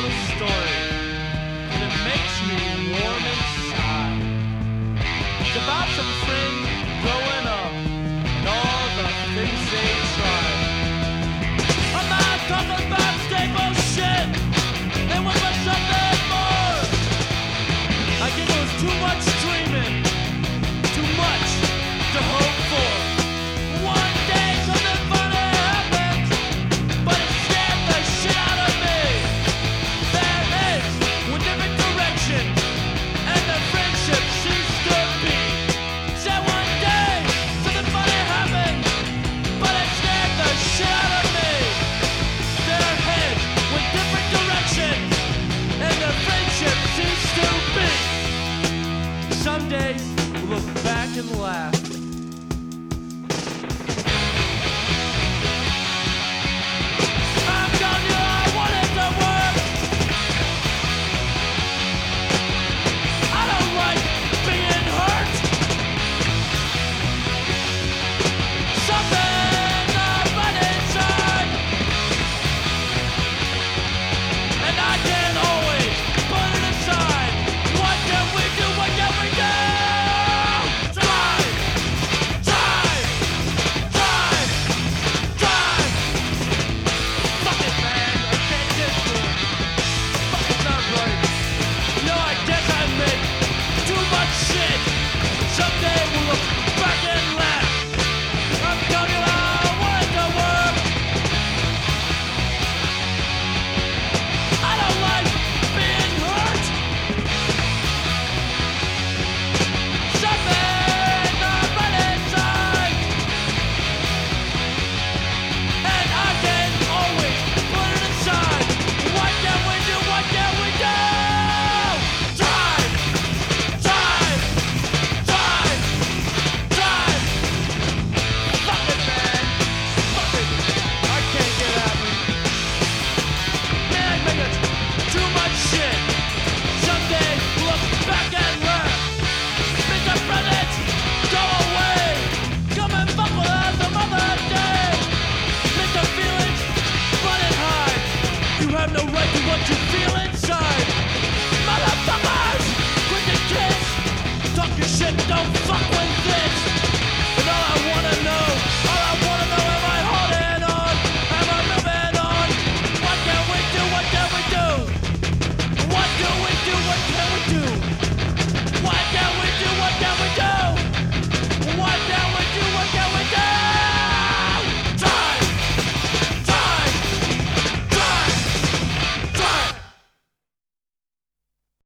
a story, and it makes me warm inside. It's about some friends growing up and all the things they tried. I'm not talking about stable shit. There was something more. I think it was too much dreaming, too much to hope for. One day something funny happened, but it scared the shit out of me. Their heads went different directions, and their friendship ceased to be. Said one day something funny happened, but it scared the shit out of me. Their heads went different directions, and their friendship ceased to be. Some days we'll look back and laugh. I'm telling you, I wanted to work. I don't like being hurt. Something right inside, and I can't always put it aside. What can we do? What can we do? Drive, drive, drive, drive. Fuck it, man. I can't get to it. Fuck, it's not right. You know, I guess I make too much shit. Someday we'll look back and laugh. I'm telling you, I wanted to work. I don't like being hurt. Something right inside, and I can always put it aside. What can we do? What can we do? Drive, drive, drive, drive. Fuck it, man. Fuck it. I can't get at me. Man, I make it too much shit. Someday